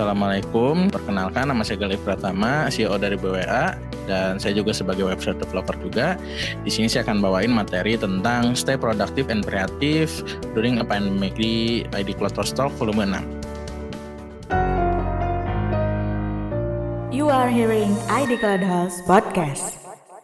Assalamualaikum, perkenalkan nama saya Galih Pratama, CEO dari BWA, dan saya juga sebagai website developer juga. Di sini saya akan bawain materi tentang stay productive and creative during a pandemic di ID Cloud Talk volume 6. You are hearing ID Cloud House Podcast.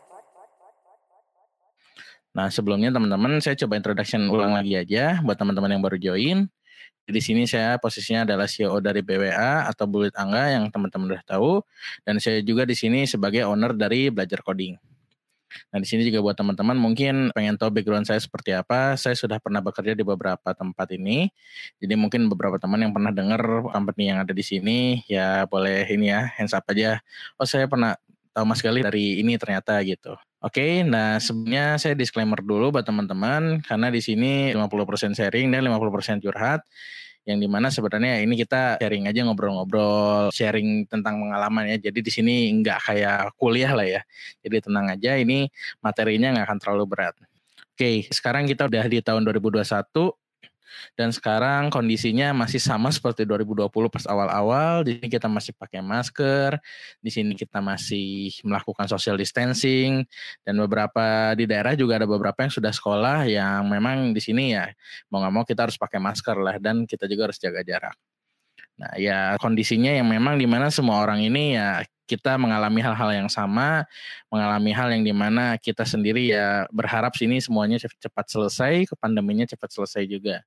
Nah, sebelumnya teman-teman saya coba introduction ulang lagi aja buat teman-teman yang baru join. Di sini saya posisinya adalah CEO dari BWA atau Bulit Angga yang teman-teman udah tahu, dan saya juga di sini sebagai owner dari Belajar Coding. Nah, di sini juga buat teman-teman mungkin pengen tahu background saya seperti apa, saya sudah pernah bekerja di beberapa tempat ini. Jadi mungkin beberapa teman yang pernah dengar company yang ada di sini ya boleh ini ya hands up aja. Oh, saya pernah tahu Mas Galih dari ini ternyata gitu. Oke, nah sebenarnya saya disclaimer dulu buat teman-teman karena di sini 50% sharing dan 50% curhat. Yang dimana sebenarnya ini kita sharing aja, ngobrol-ngobrol, sharing tentang pengalaman ya. Jadi di sini nggak kayak kuliah lah ya. Jadi tenang aja, ini materinya nggak akan terlalu berat. Oke, sekarang kita udah di tahun 2021. Dan sekarang kondisinya masih sama seperti 2020 pas awal-awal. Di sini kita masih pakai masker, di sini kita masih melakukan social distancing, dan beberapa di daerah juga ada beberapa yang sudah sekolah yang memang di sini ya mau nggak mau kita harus pakai masker lah, dan kita juga harus jaga jarak. Nah ya kondisinya yang memang dimana semua orang ini ya kita mengalami hal-hal yang sama, mengalami hal yang dimana kita sendiri ya berharap sini semuanya cepat selesai, pandeminya cepat selesai juga.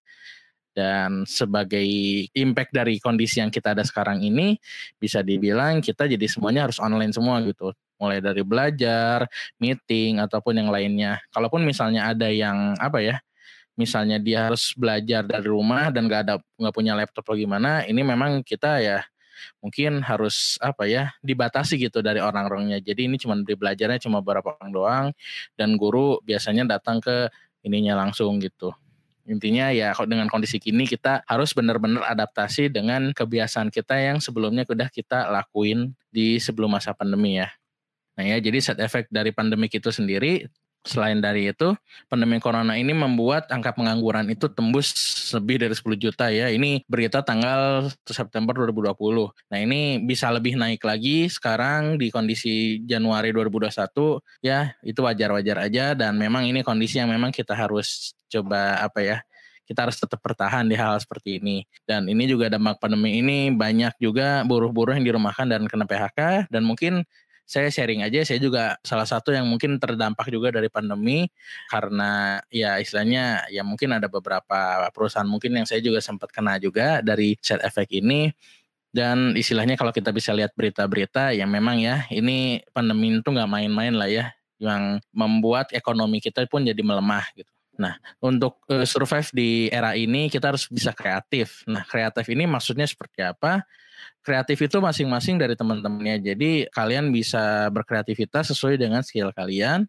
Dan sebagai impact dari kondisi yang kita ada sekarang ini, bisa dibilang kita jadi semuanya harus online semua gitu. Mulai dari belajar, meeting, ataupun yang lainnya. Kalaupun misalnya ada yang misalnya dia harus belajar dari rumah dan nggak punya laptop atau gimana, ini memang kita ya mungkin harus dibatasi gitu dari orang-orangnya. Jadi ini cuma belajarnya cuma beberapa orang doang, dan guru biasanya datang ke ininya langsung gitu. Intinya ya dengan kondisi gini kita harus benar-benar adaptasi dengan kebiasaan kita yang sebelumnya udah kita lakuin di sebelum masa pandemi ya. Nah ya, jadi side effect dari pandemi itu sendiri, selain dari itu, pandemi corona ini membuat angka pengangguran itu tembus lebih dari 10 juta ya. Ini berita tanggal 1 September 2020. Nah ini bisa lebih naik lagi sekarang di kondisi Januari 2021 ya, itu wajar-wajar aja, dan memang ini kondisi yang memang kita harus coba kita harus tetap bertahan di hal seperti ini. Dan ini juga dampak pandemi ini banyak juga buruh-buruh yang dirumahkan dan kena PHK, dan mungkin saya sharing aja, saya juga salah satu yang mungkin terdampak juga dari pandemi karena ya istilahnya ya mungkin ada beberapa perusahaan mungkin yang saya juga sempat kena juga dari side effect ini. Dan istilahnya kalau kita bisa lihat berita-berita ya memang ya ini pandemi itu nggak main-main lah ya, yang membuat ekonomi kita pun jadi melemah gitu. Nah, untuk survive di era ini kita harus bisa kreatif. Nah, kreatif ini maksudnya seperti apa? Kreatif itu masing-masing dari teman-temannya. Jadi kalian bisa berkreativitas sesuai dengan skill kalian.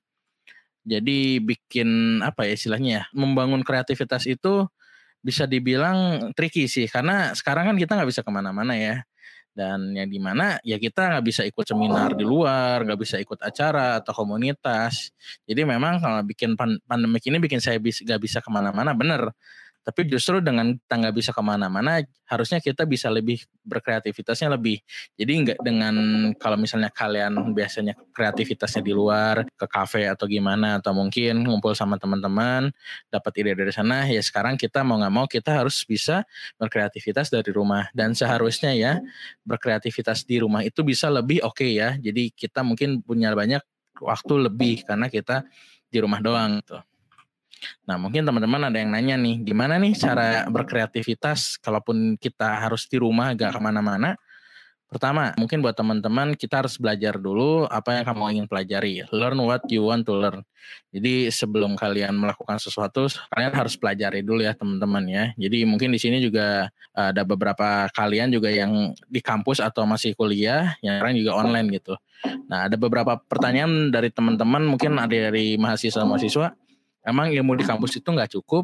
Jadi bikin istilahnya ya, membangun kreativitas itu bisa dibilang tricky sih. Karena sekarang kan kita nggak bisa kemana-mana ya. Dan yang dimana ya kita nggak bisa ikut seminar di luar, nggak bisa ikut acara atau komunitas. Jadi memang kalau bikin pandemik ini bikin saya nggak bisa kemana-mana, bener. Tapi justru dengan kita nggak bisa kemana-mana, harusnya kita bisa lebih berkreativitasnya lebih. Jadi nggak dengan kalau misalnya kalian biasanya kreativitasnya di luar, ke kafe atau gimana, atau mungkin ngumpul sama teman-teman, dapat ide dari sana, ya sekarang kita mau nggak mau kita harus bisa berkreativitas dari rumah. Dan seharusnya ya berkreativitas di rumah itu bisa lebih oke ya. Jadi kita mungkin punya banyak waktu lebih karena kita di rumah doang gitu. Nah mungkin teman-teman ada yang nanya nih, gimana nih cara berkreativitas kalaupun kita harus di rumah gak kemana-mana. Pertama, mungkin buat teman-teman kita harus belajar dulu apa yang kamu ingin pelajari. Learn what you want to learn. Jadi sebelum kalian melakukan sesuatu, kalian harus pelajari dulu ya teman-teman ya. Jadi mungkin di sini juga ada beberapa kalian juga yang di kampus atau masih kuliah, yang sekarang juga online gitu. Nah ada beberapa pertanyaan dari teman-teman, mungkin ada dari mahasiswa-mahasiswa. Emang ilmu di kampus itu nggak cukup?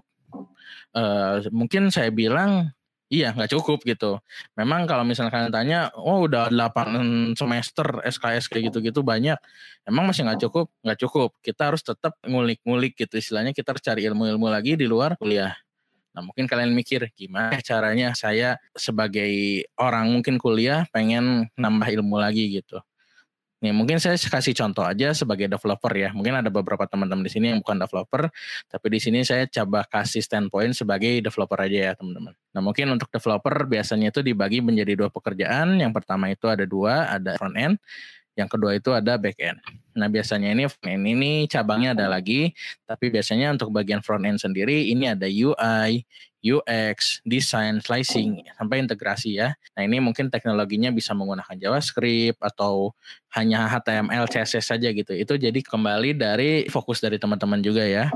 Mungkin saya bilang iya nggak cukup gitu. Memang kalau misalnya kalian tanya, oh udah 8 semester SKS kayak gitu-gitu banyak. Emang masih nggak cukup? Nggak cukup. Kita harus tetap ngulik-ngulik gitu istilahnya, kita harus cari ilmu-ilmu lagi di luar kuliah. Nah mungkin kalian mikir gimana caranya saya sebagai orang mungkin kuliah pengen nambah ilmu lagi gitu. Nih mungkin saya kasih contoh aja sebagai developer ya. Mungkin ada beberapa teman-teman di sini yang bukan developer, tapi di sini saya coba kasih standpoint sebagai developer aja ya teman-teman. Nah mungkin untuk developer biasanya itu dibagi menjadi 2 pekerjaan. Yang pertama itu ada 2, ada front end. Yang kedua itu ada back end. Nah biasanya ini front end ini cabangnya ada lagi, tapi biasanya untuk bagian front end sendiri ini ada UI, UX, design, slicing, sampai integrasi ya. Nah ini mungkin teknologinya bisa menggunakan JavaScript atau hanya HTML, CSS saja gitu. Itu jadi kembali dari fokus dari teman-teman juga ya.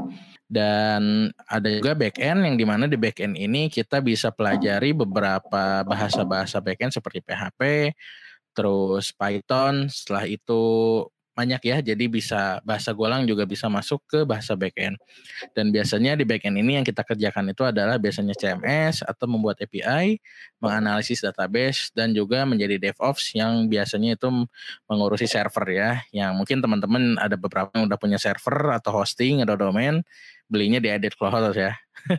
Dan ada juga back end yang dimana di back end ini kita bisa pelajari beberapa bahasa-bahasa back end seperti PHP, terus Python, setelah itu banyak ya, jadi bisa bahasa Golang juga bisa masuk ke bahasa backend. Dan biasanya di backend ini yang kita kerjakan itu adalah biasanya CMS atau membuat API, menganalisis database, dan juga menjadi DevOps yang biasanya itu mengurusi server ya. Yang mungkin teman-teman ada beberapa yang udah punya server atau hosting atau domain, belinya di Edit Cloud ya.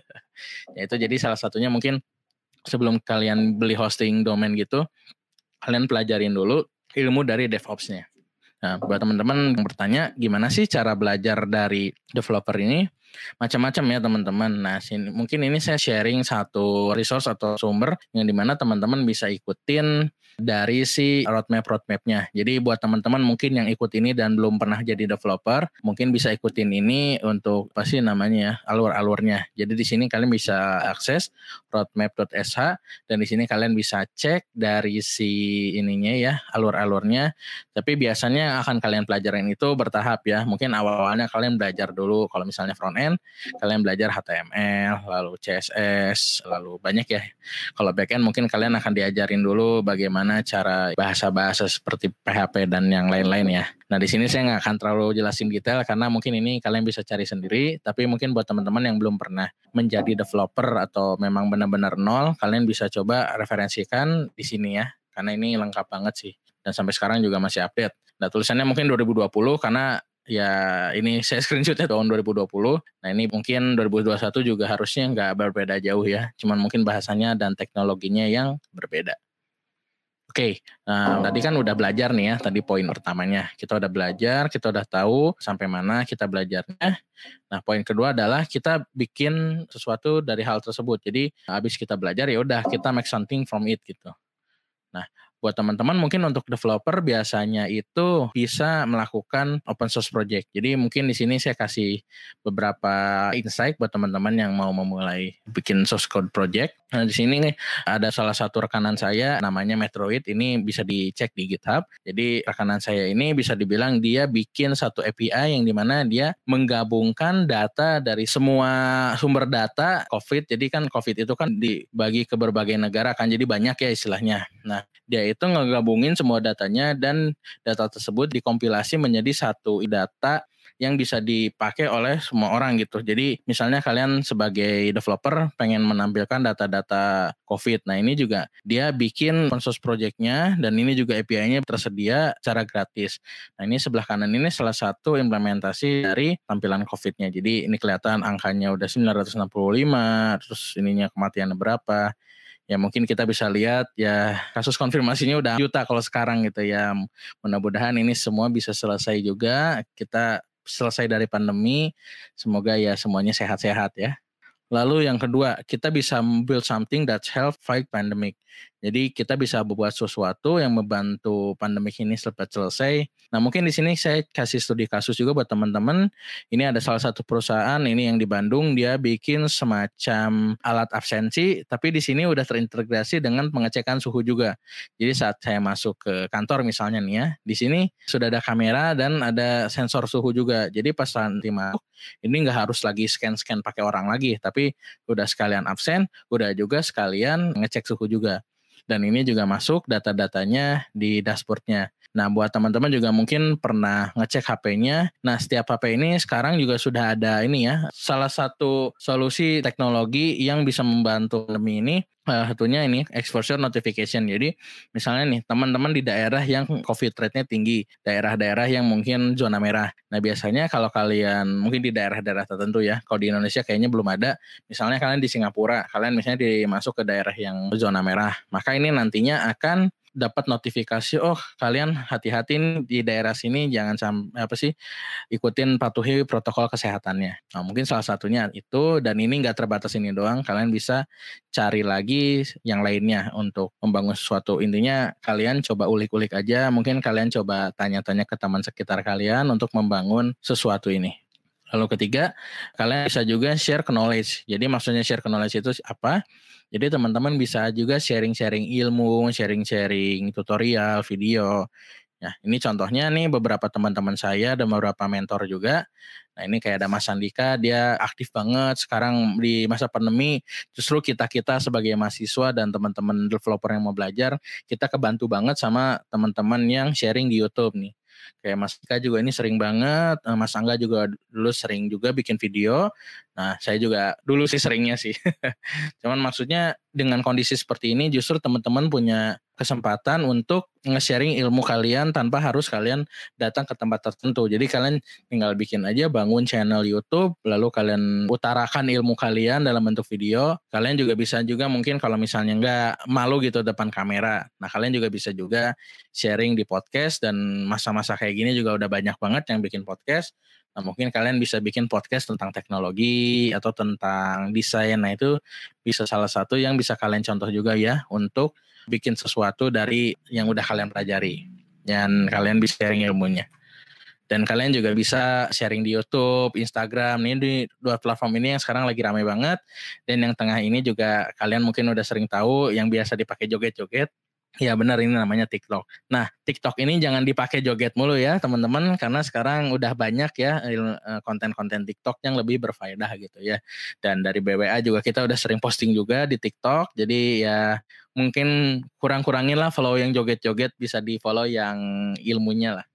Ya itu jadi salah satunya mungkin sebelum kalian beli hosting domain gitu, kalian pelajarin dulu ilmu dari DevOps-nya. Nah, buat teman-teman yang bertanya, gimana sih cara belajar dari developer ini? Macam-macam ya teman-teman. Nah, mungkin ini saya sharing satu resource atau sumber yang dimana teman-teman bisa ikutin dari si roadmap-nya. Jadi buat teman-teman mungkin yang ikut ini dan belum pernah jadi developer, mungkin bisa ikutin ini untuk apa sih namanya ya, alur-alurnya. Jadi di sini kalian bisa akses roadmap.sh dan di sini kalian bisa cek dari si ininya ya, alur-alurnya. Tapi biasanya akan kalian pelajarin itu bertahap ya. Mungkin awal-awalnya kalian belajar dulu kalau misalnya front end, kalian belajar HTML, lalu CSS, lalu banyak ya. Kalau back end mungkin kalian akan diajarin dulu bagaimana cara bahasa-bahasa seperti PHP dan yang lain-lain ya. Nah di sini saya nggak akan terlalu jelasin detail karena mungkin ini kalian bisa cari sendiri. Tapi mungkin buat teman-teman yang belum pernah menjadi developer atau memang benar-benar nol, kalian bisa coba referensikan di sini ya. Karena ini lengkap banget sih. Dan sampai sekarang juga masih update. Nah tulisannya mungkin 2020 karena ya ini saya screenshotnya tahun 2020. Nah ini mungkin 2021 juga harusnya nggak berbeda jauh ya. Cuman mungkin bahasanya dan teknologinya yang berbeda. Oke, nah tadi kan udah belajar nih ya, tadi poin pertamanya. Kita udah belajar, kita udah tahu sampai mana kita belajarnya. Nah poin kedua adalah kita bikin sesuatu dari hal tersebut. Jadi habis kita belajar ya udah kita make something from it gitu. Nah, buat teman-teman mungkin untuk developer biasanya itu bisa melakukan open source project. Jadi mungkin di sini saya kasih beberapa insight buat teman-teman yang mau memulai bikin source code project. Nah, di sini nih ada salah satu rekanan saya namanya Metroid, ini bisa dicek di GitHub. Jadi rekanan saya ini bisa dibilang dia bikin satu API yang dimana dia menggabungkan data dari semua sumber data COVID. Jadi kan COVID itu kan dibagi ke berbagai negara kan, jadi banyak ya istilahnya. Nah, dia itu ngegabungin semua datanya dan data tersebut dikompilasi menjadi satu data yang bisa dipakai oleh semua orang gitu. Jadi misalnya kalian sebagai developer pengen menampilkan data-data COVID. Nah ini juga dia bikin open source project-nya dan ini juga API-nya tersedia secara gratis. Nah ini sebelah kanan ini salah satu implementasi dari tampilan COVID-nya. Jadi ini kelihatan angkanya udah 965, terus ininya kematiannya berapa. Ya mungkin kita bisa lihat ya kasus konfirmasinya udah juta kalau sekarang gitu ya. Mudah-mudahan ini semua bisa selesai juga. Kita selesai dari pandemi. Semoga ya semuanya sehat-sehat ya. Lalu yang kedua, kita bisa build something that help fight pandemic. Jadi kita bisa membuat sesuatu yang membantu pandemik ini cepat selesai. Nah mungkin di sini saya kasih studi kasus juga buat teman-teman. Ini ada salah satu perusahaan ini yang di Bandung, dia bikin semacam alat absensi, tapi di sini udah terintegrasi dengan pengecekan suhu juga. Jadi saat saya masuk ke kantor misalnya nih ya, di sini sudah ada kamera dan ada sensor suhu juga. Jadi pas nanti masuk, ini nggak harus lagi scan-scan pakai orang lagi, tapi udah sekalian absen, udah juga sekalian ngecek suhu juga. Dan ini juga masuk data-datanya di dashboardnya. Nah, buat teman-teman juga mungkin pernah ngecek HP-nya. Nah, setiap HP ini sekarang juga sudah ada ini ya, salah satu solusi teknologi yang bisa membantu pandemi ini, satunya ini exposure notification. Jadi misalnya nih teman-teman di daerah yang COVID rate-nya tinggi, daerah-daerah yang mungkin zona merah. Nah, biasanya kalau kalian mungkin di daerah-daerah tertentu ya, kalau di Indonesia kayaknya belum ada. Misalnya kalian di Singapura, kalian misalnya masuk ke daerah yang zona merah, maka ini nantinya akan dapat notifikasi, oh kalian hati-hati nih di daerah sini, jangan sampai ikutin patuhi protokol kesehatannya. Nah, mungkin salah satunya itu, dan ini nggak terbatas ini doang, kalian bisa cari lagi yang lainnya untuk membangun sesuatu. Intinya kalian coba ulik-ulik aja, mungkin kalian coba tanya-tanya ke teman sekitar kalian untuk membangun sesuatu ini. Lalu ketiga, kalian bisa juga share knowledge. Jadi maksudnya share knowledge itu apa? Jadi teman-teman bisa juga sharing-sharing ilmu, sharing-sharing tutorial, video. Nah, ini contohnya nih beberapa teman-teman saya dan beberapa mentor juga. Nah, ini kayak ada Mas Andika, dia aktif banget sekarang di masa pandemi. Justru kita sebagai mahasiswa dan teman-teman developer yang mau belajar, kita kebantu banget sama teman-teman yang sharing di YouTube nih. Kayak Mas Andika juga ini sering banget, Mas Angga juga dulu sering juga bikin video. Nah, saya juga dulu sih seringnya sih. Cuman maksudnya dengan kondisi seperti ini justru teman-teman punya kesempatan untuk nge-sharing ilmu kalian tanpa harus kalian datang ke tempat tertentu. Jadi kalian tinggal bikin aja, bangun channel YouTube, lalu kalian utarakan ilmu kalian dalam bentuk video. Kalian juga bisa juga mungkin kalau misalnya nggak malu gitu depan kamera. Nah, kalian juga bisa juga sharing di podcast, dan masa-masa kayak gini juga udah banyak banget yang bikin podcast. Nah, mungkin kalian bisa bikin podcast tentang teknologi atau tentang desain. Nah, itu bisa salah satu yang bisa kalian contoh juga ya untuk bikin sesuatu dari yang udah kalian pelajari. Dan kalian bisa sharing ilmunya. Dan kalian juga bisa sharing di YouTube, Instagram. Ini di dua platform ini yang sekarang lagi ramai banget. Dan yang tengah ini juga kalian mungkin udah sering tahu, yang biasa dipakai joget-joget. Ya benar, ini namanya TikTok. Nah, TikTok ini jangan dipakai joget mulu ya teman-teman, karena sekarang udah banyak ya konten-konten TikTok yang lebih berfaedah gitu ya. Dan dari BWA juga kita udah sering posting juga di TikTok. Jadi ya mungkin kurang-kurangin lah follow yang joget-joget, bisa di follow yang ilmunya lah.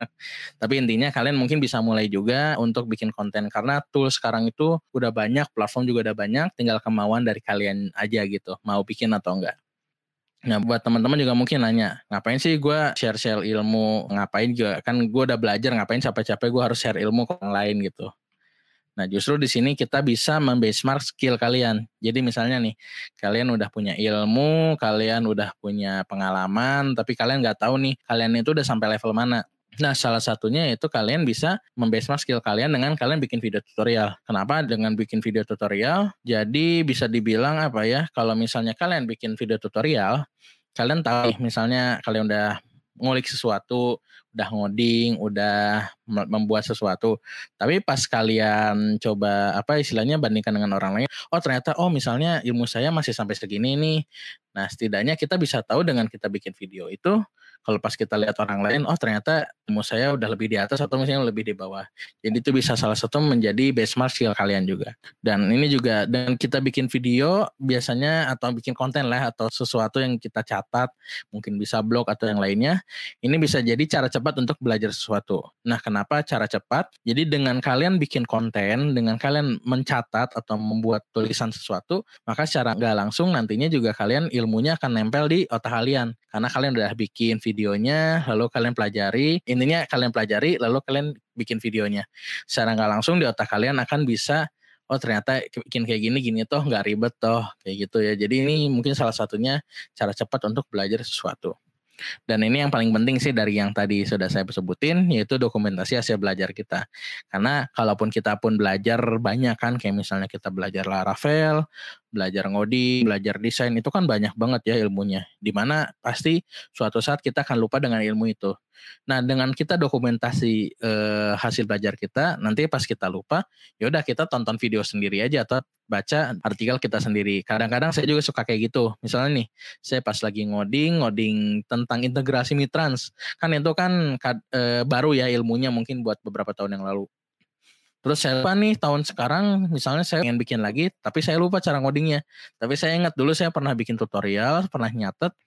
Tapi intinya kalian mungkin bisa mulai juga untuk bikin konten, karena tools sekarang itu udah banyak, platform juga udah banyak, tinggal kemauan dari kalian aja gitu, mau bikin atau enggak. Nah, buat teman-teman juga mungkin nanya, ngapain sih gue share-share ilmu, ngapain juga, kan gue udah belajar, ngapain capek-capek gue harus share ilmu ke orang lain gitu. Nah, justru di sini kita bisa membenchmark skill kalian. Jadi misalnya nih, kalian udah punya ilmu, kalian udah punya pengalaman, tapi kalian nggak tahu nih, kalian itu udah sampai level mana. Nah, salah satunya itu kalian bisa membenchmark skill kalian dengan kalian bikin video tutorial. Kenapa dengan bikin video tutorial? Jadi bisa dibilang apa ya, kalau misalnya kalian bikin video tutorial, kalian tahu misalnya kalian udah ngulik sesuatu, udah ngoding, udah membuat sesuatu. Tapi pas kalian coba apa istilahnya bandingkan dengan orang lain, oh ternyata misalnya ilmu saya masih sampai segini nih. Nah, setidaknya kita bisa tahu dengan kita bikin video itu, kalau pas kita lihat orang lain, oh ternyata ilmu saya udah lebih di atas atau misalnya lebih di bawah. Jadi itu bisa salah satu menjadi benchmark skill kalian juga. Dan ini juga, dan kita bikin video biasanya atau bikin konten lah atau sesuatu yang kita catat, mungkin bisa blog atau yang lainnya, ini bisa jadi cara cepat untuk belajar sesuatu. Nah, kenapa cara cepat? Jadi dengan kalian bikin konten, dengan kalian mencatat atau membuat tulisan sesuatu, maka secara nggak langsung nantinya juga kalian ilmunya akan nempel di otak kalian. Karena kalian udah bikin videonya, lalu kalian pelajari, intinya kalian pelajari, lalu kalian bikin videonya. Secara nggak langsung di otak kalian akan bisa, oh ternyata bikin kayak gini toh nggak ribet toh, kayak gitu ya. Jadi ini mungkin salah satunya cara cepat untuk belajar sesuatu. Dan ini yang paling penting sih dari yang tadi sudah saya sebutin, yaitu dokumentasi hasil belajar kita. Karena kalaupun kita pun belajar banyak kan, kayak misalnya kita belajar Laravel, belajar ngoding, belajar desain, itu kan banyak banget ya ilmunya. Dimana pasti suatu saat kita akan lupa dengan ilmu itu. Nah, dengan kita dokumentasi hasil belajar kita, nanti pas kita lupa, yaudah kita tonton video sendiri aja atau baca artikel kita sendiri. Kadang-kadang saya juga suka kayak gitu. Misalnya nih, saya pas lagi ngoding tentang integrasi Mitrans. Kan itu kan baru ya ilmunya mungkin buat beberapa tahun yang lalu. Terus saya lupa nih tahun sekarang, misalnya saya ingin bikin lagi, tapi saya lupa cara ngodingnya. Tapi saya ingat dulu saya pernah bikin tutorial, pernah nyatet,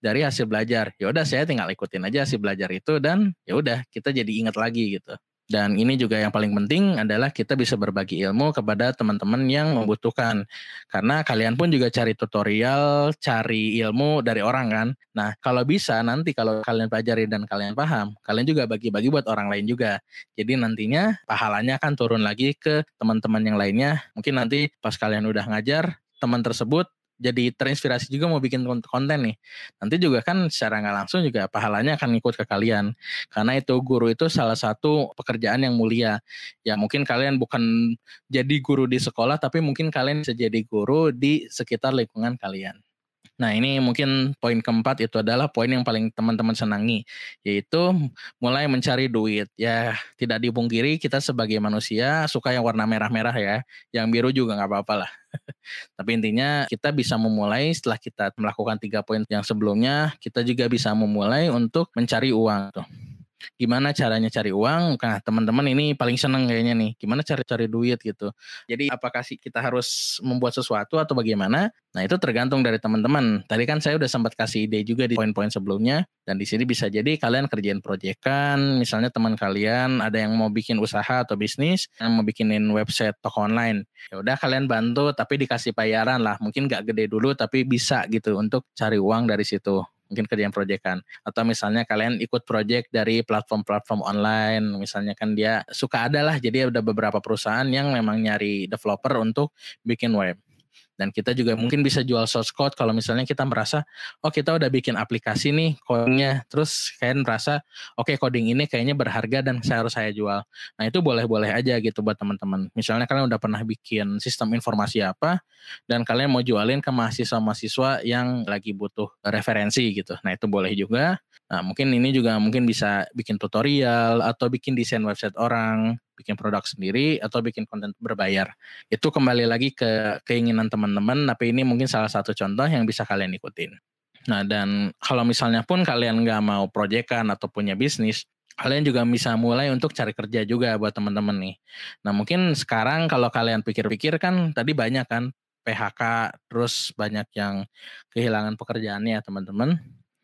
dari hasil belajar. Ya udah saya tinggal ikutin aja hasil belajar itu dan ya udah kita jadi ingat lagi gitu. Dan ini juga yang paling penting adalah kita bisa berbagi ilmu kepada teman-teman yang membutuhkan. Karena kalian pun juga cari tutorial, cari ilmu dari orang kan. Nah, kalau bisa nanti kalau kalian pelajari dan kalian paham, kalian juga bagi-bagi buat orang lain juga. Jadi nantinya pahalanya akan turun lagi ke teman-teman yang lainnya. Mungkin nanti pas kalian udah ngajar, teman tersebut jadi terinspirasi juga mau bikin konten nih. Nanti juga kan secara nggak langsung juga pahalanya akan ngikut ke kalian. Karena itu guru itu salah satu pekerjaan yang mulia. Ya mungkin kalian bukan jadi guru di sekolah, tapi mungkin kalian bisa jadi guru di sekitar lingkungan kalian. Nah ini mungkin poin keempat itu adalah poin yang paling teman-teman senangi, yaitu mulai mencari duit. Ya tidak dipungkiri kita sebagai manusia suka yang warna merah-merah ya, yang biru juga nggak apa-apa lah. Tapi intinya kita bisa memulai setelah kita melakukan 3 poin yang sebelumnya, kita juga bisa memulai untuk mencari uang tuh. Gimana caranya cari uang? Nah, teman-teman ini paling seneng kayaknya nih. Gimana cara cari duit gitu. Jadi apakah sih kita harus membuat sesuatu atau bagaimana? Nah, itu tergantung dari teman-teman. Tadi kan saya udah sempat kasih ide juga di poin-poin sebelumnya. Dan di sini bisa jadi kalian kerjain proyekan, misalnya teman kalian ada yang mau bikin usaha atau bisnis, yang mau bikinin website toko online. Ya udah kalian bantu tapi dikasih bayaran lah. Mungkin gak gede dulu tapi bisa gitu untuk cari uang dari situ. Mungkin kerjaan proyekan. Atau misalnya kalian ikut proyek dari platform-platform online, misalnya kan dia suka ada lah, jadi ada beberapa perusahaan yang memang nyari developer untuk bikin web. Dan kita juga mungkin bisa jual source code kalau misalnya kita merasa, oh kita udah bikin aplikasi nih codingnya, terus kalian merasa, oke coding ini kayaknya berharga dan harus saya jual. Nah itu boleh-boleh aja gitu buat teman-teman. Misalnya kalian udah pernah bikin sistem informasi apa, dan kalian mau jualin ke mahasiswa-mahasiswa yang lagi butuh referensi gitu. Nah itu boleh juga. Nah mungkin ini juga mungkin bisa bikin tutorial, atau bikin desain website orang, bikin produk sendiri, atau bikin konten berbayar. Itu kembali lagi ke keinginan teman-teman, tapi ini mungkin salah satu contoh yang bisa kalian ikutin. Nah, dan kalau misalnya pun kalian nggak mau proyekan atau punya bisnis, kalian juga bisa mulai untuk cari kerja juga buat teman-teman nih. Nah, mungkin sekarang kalau kalian pikir-pikir kan tadi banyak kan PHK, terus banyak yang kehilangan pekerjaannya teman-teman.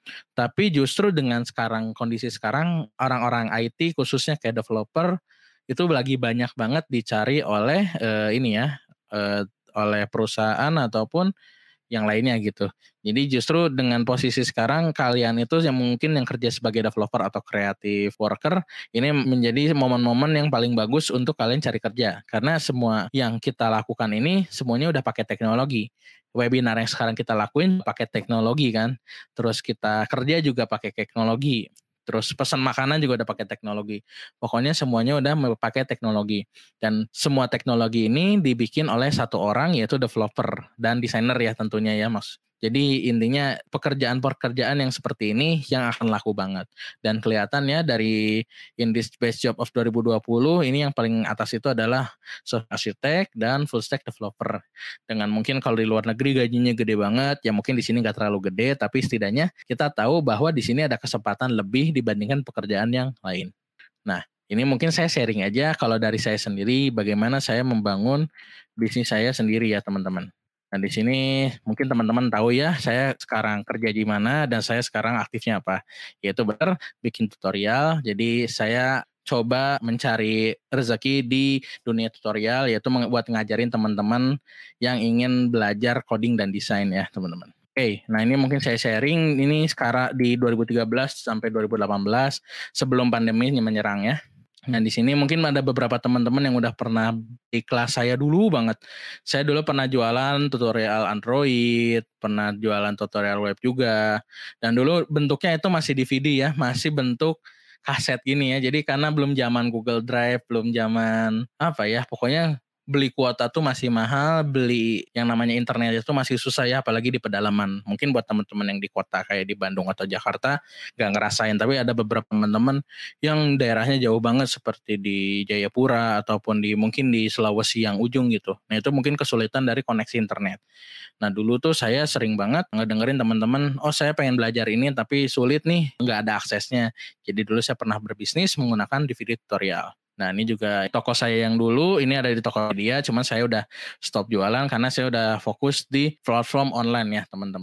Tapi justru dengan sekarang kondisi sekarang orang-orang IT khususnya kayak developer itu lagi banyak banget dicari oleh ini ya eh, oleh perusahaan ataupun yang lainnya gitu. Jadi justru dengan posisi sekarang kalian itu yang mungkin yang kerja sebagai developer atau creative worker ini menjadi momen-momen yang paling bagus untuk kalian cari kerja karena semua yang kita lakukan ini semuanya udah pakai teknologi. Webinar yang sekarang kita lakuin pakai teknologi kan. Terus kita kerja juga pakai teknologi. Terus pesan makanan juga udah pakai teknologi. Pokoknya semuanya udah pakai teknologi. Dan semua teknologi ini dibikin oleh satu orang yaitu developer dan desainer ya tentunya ya Mas. Jadi intinya pekerjaan-pekerjaan yang seperti ini yang akan laku banget. Dan kelihatannya dari in this best job of 2020 ini yang paling atas itu adalah software architect dan full stack developer. Dengan mungkin kalau di luar negeri gajinya gede banget, ya mungkin di sini nggak terlalu gede, tapi setidaknya kita tahu bahwa di sini ada kesempatan lebih dibandingkan pekerjaan yang lain. Nah, ini mungkin saya sharing aja kalau dari saya sendiri bagaimana saya membangun bisnis saya sendiri ya teman-teman. Nah di sini mungkin teman-teman tahu ya saya sekarang kerja di mana dan saya sekarang aktifnya apa. Yaitu benar bikin tutorial. Jadi saya coba mencari rezeki di dunia tutorial yaitu buat ngajarin teman-teman yang ingin belajar coding dan desain ya teman-teman. Oke, nah ini mungkin saya sharing ini sekarang di 2013 sampai 2018 sebelum pandemi menyerang ya. Nah di sini mungkin ada beberapa teman-teman yang udah pernah di kelas saya dulu banget. Saya dulu pernah jualan tutorial Android, pernah jualan tutorial web juga. Dan dulu bentuknya itu masih DVD ya, masih bentuk kaset gini ya. Jadi karena belum zaman Google Drive, belum zaman apa ya, pokoknya beli kuota tuh masih mahal, beli yang namanya internet itu masih susah ya, apalagi di pedalaman. Mungkin buat teman-teman yang di kota kayak di Bandung atau Jakarta nggak ngerasain, tapi ada beberapa teman-teman yang daerahnya jauh banget seperti di Jayapura ataupun di mungkin di Sulawesi yang ujung gitu. Nah itu mungkin kesulitan dari koneksi internet. Nah dulu tuh saya sering banget ngedengerin teman-teman, oh saya pengen belajar ini tapi sulit nih, nggak ada aksesnya. Jadi dulu saya pernah berbisnis menggunakan DVD tutorial. Nah ini juga toko saya yang dulu, ini ada di Tokopedia, cuman saya udah stop jualan karena saya udah fokus di platform online ya teman-teman.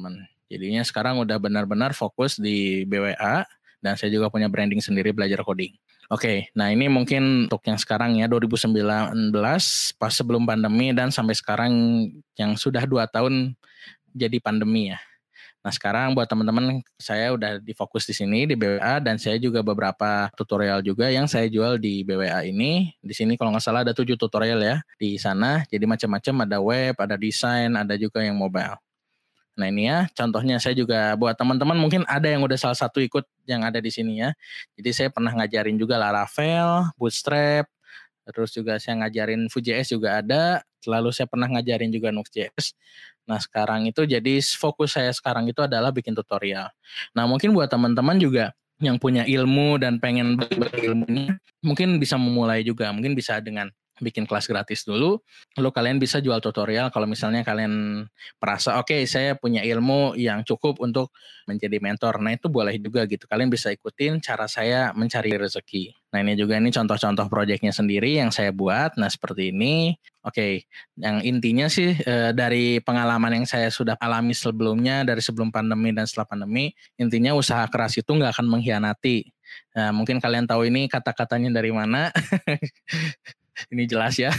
Jadinya sekarang udah benar-benar fokus di BWA dan saya juga punya branding sendiri belajar coding. Oke, nah ini mungkin untuk yang sekarang ya 2019 pas sebelum pandemi dan sampai sekarang yang sudah 2 tahun jadi pandemi ya. Nah sekarang buat teman-teman saya udah difokus di sini di BWA dan saya juga beberapa tutorial juga yang saya jual di BWA ini. Di sini kalau nggak salah ada 7 tutorial ya di sana. Jadi macam-macam, ada web, ada desain, ada juga yang mobile. Nah ini ya contohnya, saya juga buat teman-teman mungkin ada yang udah salah satu ikut yang ada di sini ya. Jadi saya pernah ngajarin juga Laravel, Bootstrap, terus juga saya ngajarin Vue.js juga ada, lalu saya pernah ngajarin juga Nuxt.js. Nah sekarang itu jadi fokus saya sekarang itu adalah bikin tutorial. Nah mungkin buat teman-teman juga yang punya ilmu dan pengen bagi-bagi ilmunya, mungkin bisa memulai juga, mungkin bisa dengan bikin kelas gratis dulu, lalu kalian bisa jual tutorial kalau misalnya kalian merasa oke, saya punya ilmu yang cukup untuk menjadi mentor. Nah itu boleh juga gitu, kalian bisa ikutin cara saya mencari rezeki. Nah ini juga ini contoh-contoh proyeknya sendiri yang saya buat. Nah seperti ini. Oke, yang intinya sih dari pengalaman yang saya sudah alami sebelumnya, dari sebelum pandemi dan setelah pandemi, intinya usaha keras itu nggak akan mengkhianati. Nah mungkin kalian tahu ini kata-katanya dari mana. Ini jelas ya.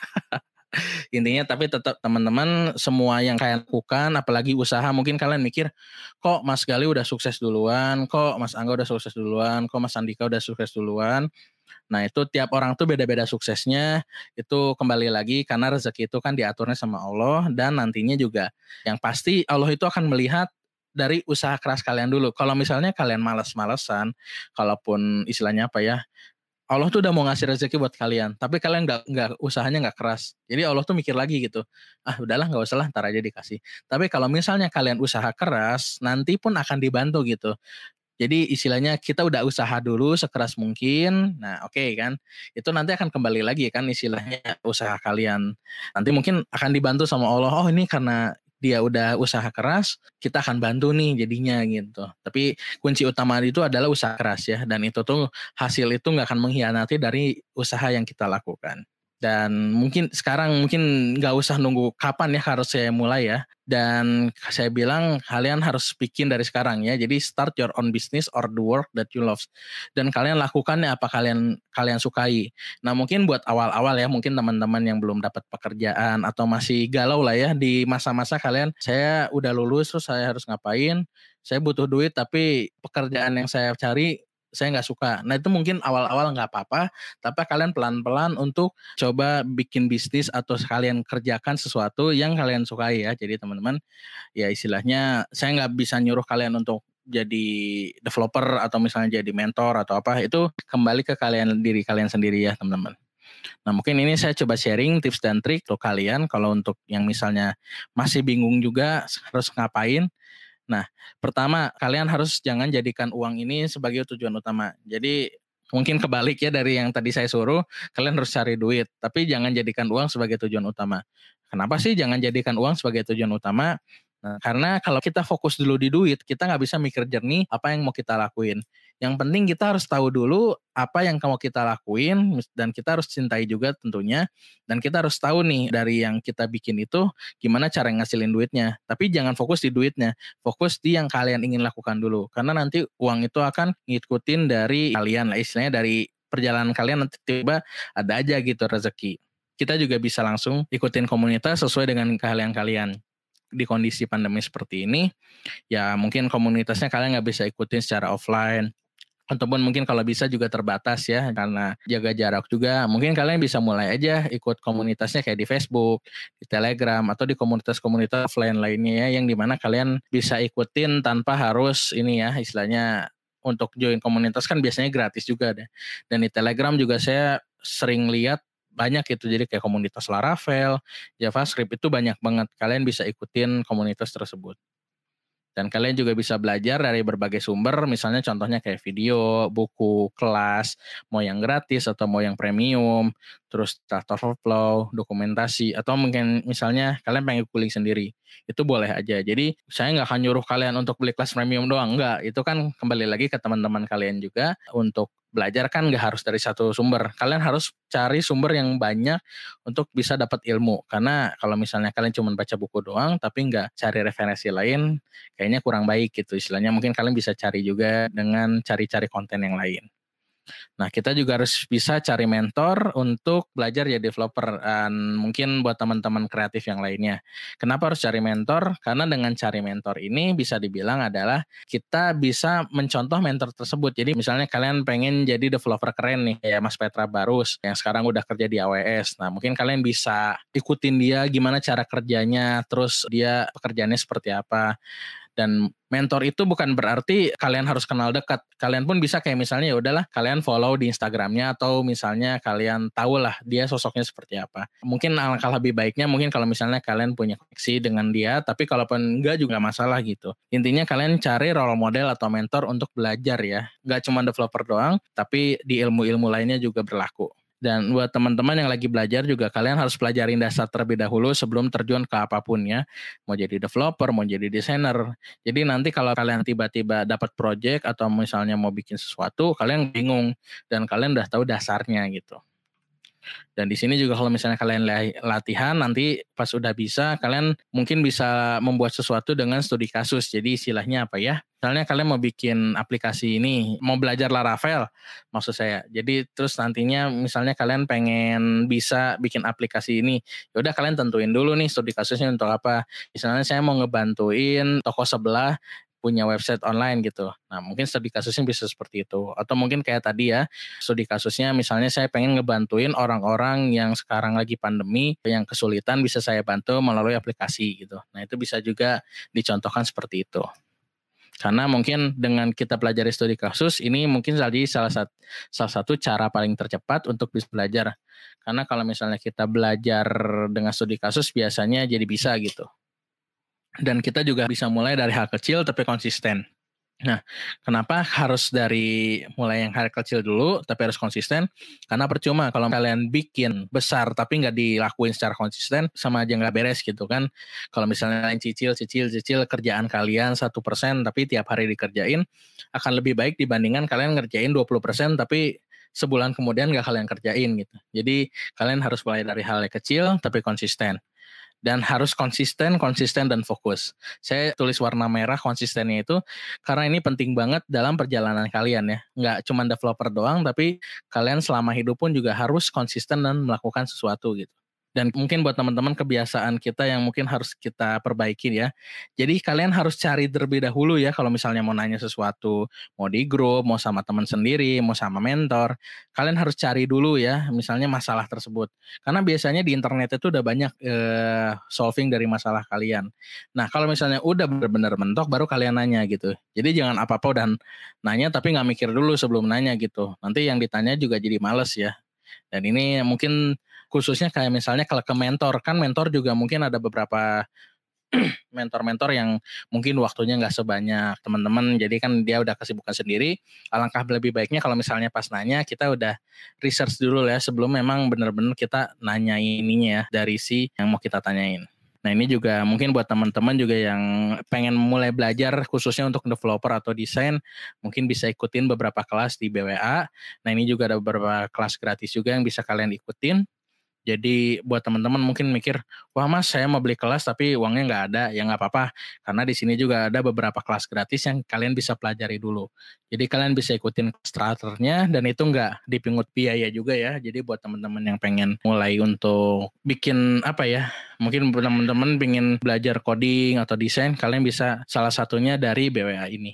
Intinya tapi tetap teman-teman semua yang kalian lakukan, apalagi usaha, mungkin kalian mikir, kok Mas Gali udah sukses duluan, kok Mas Angga udah sukses duluan, kok Mas Andika udah sukses duluan. Nah itu tiap orang tuh beda-beda suksesnya, itu kembali lagi karena rezeki itu kan diaturnya sama Allah, dan nantinya juga yang pasti Allah itu akan melihat dari usaha keras kalian dulu. Kalau misalnya kalian malas-malesan, kalaupun istilahnya apa ya, Allah tuh udah mau ngasih rezeki buat kalian, tapi kalian nggak usahanya nggak keras. Jadi Allah tuh mikir lagi gitu, ah udahlah nggak usah lah, ntar aja dikasih. Tapi kalau misalnya kalian usaha keras, nanti pun akan dibantu gitu. Jadi istilahnya kita udah usaha dulu sekeras mungkin, nah oke kan, itu nanti akan kembali lagi kan istilahnya usaha kalian. Nanti mungkin akan dibantu sama Allah, oh ini karena dia udah usaha keras, kita akan bantu nih jadinya gitu. Tapi kunci utama itu adalah usaha keras ya, dan itu tuh hasil itu nggak akan mengkhianati dari usaha yang kita lakukan. Dan mungkin sekarang mungkin nggak usah nunggu kapan ya harus saya mulai ya. Dan saya bilang kalian harus bikin dari sekarang ya. Jadi start your own business or the work that you love. Dan kalian lakukan ya apa kalian sukai. Nah mungkin buat awal-awal ya, mungkin teman-teman yang belum dapat pekerjaan atau masih galau lah ya di masa-masa kalian, saya udah lulus terus saya harus ngapain, saya butuh duit tapi pekerjaan yang saya cari saya nggak suka. Nah itu mungkin awal-awal nggak apa-apa, tapi kalian pelan-pelan untuk coba bikin bisnis atau sekalian kerjakan sesuatu yang kalian sukai ya. Jadi teman-teman ya istilahnya saya nggak bisa nyuruh kalian untuk jadi developer atau misalnya jadi mentor atau apa, itu kembali ke kalian, diri kalian sendiri ya teman-teman. Nah mungkin ini saya coba sharing tips dan trik untuk kalian kalau untuk yang misalnya masih bingung juga harus ngapain. Nah, pertama kalian harus jangan jadikan uang ini sebagai tujuan utama. Jadi mungkin kebalik ya dari yang tadi saya suruh, kalian harus cari duit, tapi jangan jadikan uang sebagai tujuan utama. Kenapa sih jangan jadikan uang sebagai tujuan utama? Nah, karena kalau kita fokus dulu di duit, kita nggak bisa mikir jernih apa yang mau kita lakuin. Yang penting kita harus tahu dulu apa yang mau kita lakuin, dan kita harus cintai juga tentunya. Dan kita harus tahu nih dari yang kita bikin itu gimana cara ngasilin duitnya. Tapi jangan fokus di duitnya, fokus di yang kalian ingin lakukan dulu. Karena nanti uang itu akan ngikutin dari kalian lah, istilahnya dari perjalanan kalian nanti tiba ada aja gitu rezeki. Kita juga bisa langsung ikutin komunitas sesuai dengan keahlian kalian. Di kondisi pandemi seperti ini, ya mungkin komunitasnya kalian nggak bisa ikutin secara offline, ataupun mungkin kalau bisa juga terbatas ya karena jaga jarak juga. Mungkin kalian bisa mulai aja ikut komunitasnya kayak di Facebook, di Telegram, atau di komunitas-komunitas offline lainnya ya, yang dimana kalian bisa ikutin tanpa harus ini ya istilahnya untuk join komunitas kan biasanya gratis juga deh. Dan di Telegram juga saya sering lihat banyak itu, jadi kayak komunitas Laravel, JavaScript itu banyak banget. Kalian bisa ikutin komunitas tersebut. Dan kalian juga bisa belajar dari berbagai sumber, misalnya contohnya kayak video, buku, kelas, mau yang gratis atau mau yang premium, terus Stack Overflow, dokumentasi, atau mungkin misalnya kalian pengen kulik sendiri, itu boleh aja. Jadi saya nggak akan nyuruh kalian untuk beli kelas premium doang, enggak. Itu kan kembali lagi ke teman-teman kalian juga untuk belajar kan nggak harus dari satu sumber. Kalian harus cari sumber yang banyak untuk bisa dapat ilmu. Karena kalau misalnya kalian cuma baca buku doang tapi nggak cari referensi lain, kayaknya kurang baik gitu. Istilahnya mungkin kalian bisa cari juga dengan cari-cari konten yang lain. Nah, kita juga harus bisa cari mentor untuk belajar jadi developer. Dan mungkin buat teman-teman kreatif yang lainnya. Kenapa harus cari mentor? Karena dengan cari mentor ini bisa dibilang adalah kita bisa mencontoh mentor tersebut. Jadi misalnya kalian pengen jadi developer keren nih, kayak Mas Petra Barus yang sekarang udah kerja di AWS. Nah, mungkin kalian bisa ikutin dia gimana cara kerjanya, terus dia pekerjaannya seperti apa. Dan mentor itu bukan berarti kalian harus kenal dekat. Kalian pun bisa kayak misalnya ya udahlah kalian follow di Instagramnya atau misalnya kalian tahu lah dia sosoknya seperti apa. Mungkin alangkah lebih baiknya mungkin kalau misalnya kalian punya koneksi dengan dia, tapi kalaupun enggak juga masalah gitu. Intinya kalian cari role model atau mentor untuk belajar ya. Gak cuma developer doang, tapi di ilmu-ilmu lainnya juga berlaku. Dan buat teman-teman yang lagi belajar juga kalian harus pelajarin dasar terlebih dahulu sebelum terjun ke apapun ya. Mau jadi developer, mau jadi desainer. Jadi nanti kalau kalian tiba-tiba dapat project atau misalnya mau bikin sesuatu, kalian bingung dan kalian udah tahu dasarnya gitu. Dan di sini juga kalau misalnya kalian latihan nanti pas udah bisa kalian mungkin bisa membuat sesuatu dengan studi kasus. Jadi istilahnya apa ya? Misalnya kalian mau bikin aplikasi ini, mau belajar Laravel maksud saya. Jadi terus nantinya misalnya kalian pengen bisa bikin aplikasi ini. Ya udah kalian tentuin dulu nih studi kasusnya untuk apa. Misalnya saya mau ngebantuin toko sebelah punya website online gitu. Nah mungkin studi kasusnya bisa seperti itu. Atau mungkin kayak tadi ya, studi kasusnya misalnya saya pengen ngebantuin orang-orang yang sekarang lagi pandemi, yang kesulitan bisa saya bantu melalui aplikasi gitu. Nah itu bisa juga dicontohkan seperti itu. Karena mungkin dengan kita pelajari studi kasus, ini mungkin jadi salah satu cara paling tercepat untuk bisa belajar. Karena kalau misalnya kita belajar dengan studi kasus biasanya jadi bisa gitu. Dan kita juga bisa mulai dari hal kecil tapi konsisten. Nah, kenapa harus dari mulai yang hal kecil dulu tapi harus konsisten? Karena percuma kalau kalian bikin besar tapi nggak dilakuin secara konsisten, sama aja nggak beres gitu kan. Kalau misalnya kalian cicil kerjaan kalian 1% tapi tiap hari dikerjain, akan lebih baik dibandingkan kalian ngerjain 20% tapi sebulan kemudian nggak kalian kerjain gitu. Jadi kalian harus mulai dari hal yang kecil tapi konsisten. Dan harus konsisten dan fokus. Saya tulis warna merah konsistennya itu karena ini penting banget dalam perjalanan kalian ya. Nggak cuma developer doang, tapi kalian selama hidup pun juga harus konsisten dan melakukan sesuatu gitu. Dan mungkin buat teman-teman kebiasaan kita yang mungkin harus kita perbaiki ya. Jadi kalian harus cari terlebih dahulu ya kalau misalnya mau nanya sesuatu, mau di grup, mau sama teman sendiri, mau sama mentor, kalian harus cari dulu ya misalnya masalah tersebut. Karena biasanya di internet itu udah banyak solving dari masalah kalian. Nah kalau misalnya udah benar-benar mentok baru kalian nanya gitu. Jadi jangan apa-apa dan nanya tapi nggak mikir dulu sebelum nanya gitu. Nanti yang ditanya juga jadi males ya. Dan ini mungkin khususnya kayak misalnya kalau ke mentor, kan mentor juga mungkin ada beberapa mentor-mentor yang mungkin waktunya nggak sebanyak teman-teman, jadi kan dia udah kesibukan sendiri. Alangkah lebih baiknya kalau misalnya pas nanya kita udah research dulu ya sebelum memang benar-benar kita nanya ininya ya dari si yang mau kita tanyain. Nah ini juga mungkin buat teman-teman juga yang pengen mulai belajar khususnya untuk developer atau desain, mungkin bisa ikutin beberapa kelas di BWA. Nah ini juga ada beberapa kelas gratis juga yang bisa kalian ikutin. Jadi buat teman-teman mungkin mikir, wah mas saya mau beli kelas tapi uangnya nggak ada, ya nggak apa-apa. Karena di sini juga ada beberapa kelas gratis yang kalian bisa pelajari dulu. Jadi kalian bisa ikutin starternya dan itu nggak dipungut biaya juga ya. Jadi buat teman-teman yang pengen mulai untuk bikin apa ya, mungkin teman-teman pengen belajar coding atau desain, kalian bisa salah satunya dari BWA ini.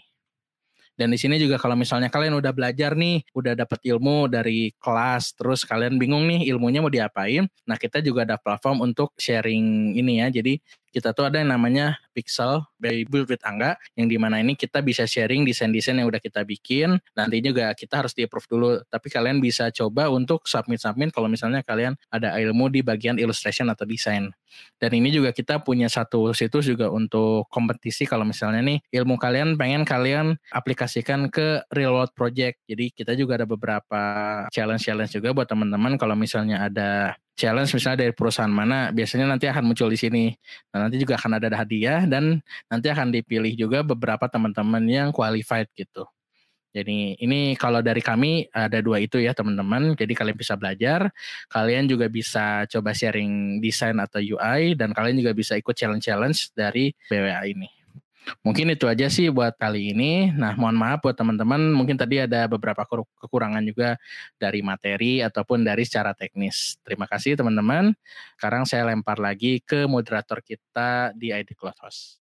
Dan di sini juga kalau misalnya kalian udah belajar nih, udah dapat ilmu dari kelas, terus kalian bingung nih ilmunya mau diapain. Nah kita juga ada platform untuk sharing ini ya. Jadi kita tuh ada yang namanya Pixel by Build with Angga, yang dimana ini kita bisa sharing desain-desain yang udah kita bikin. Nanti juga kita harus di-approve dulu, tapi kalian bisa coba untuk submit kalau misalnya kalian ada ilmu di bagian illustration atau desain. Dan ini juga kita punya satu situs juga untuk kompetisi kalau misalnya nih ilmu kalian pengen kalian aplikasikan ke real world project. Jadi kita juga ada beberapa challenge juga buat teman-teman kalau misalnya ada challenge misalnya dari perusahaan mana, biasanya nanti akan muncul di sini. Nah, nanti juga akan ada hadiah dan nanti akan dipilih juga beberapa teman-teman yang qualified gitu. Jadi ini kalau dari kami ada 2 itu ya teman-teman. Jadi kalian bisa belajar, kalian juga bisa coba sharing desain atau UI, dan kalian juga bisa ikut challenge-challenge dari BWA ini. Mungkin itu aja sih buat kali ini. Nah, mohon maaf buat teman-teman, mungkin tadi ada beberapa kekurangan juga dari materi ataupun dari secara teknis. Terima kasih teman-teman. Sekarang saya lempar lagi ke moderator kita di ID Cloud Host.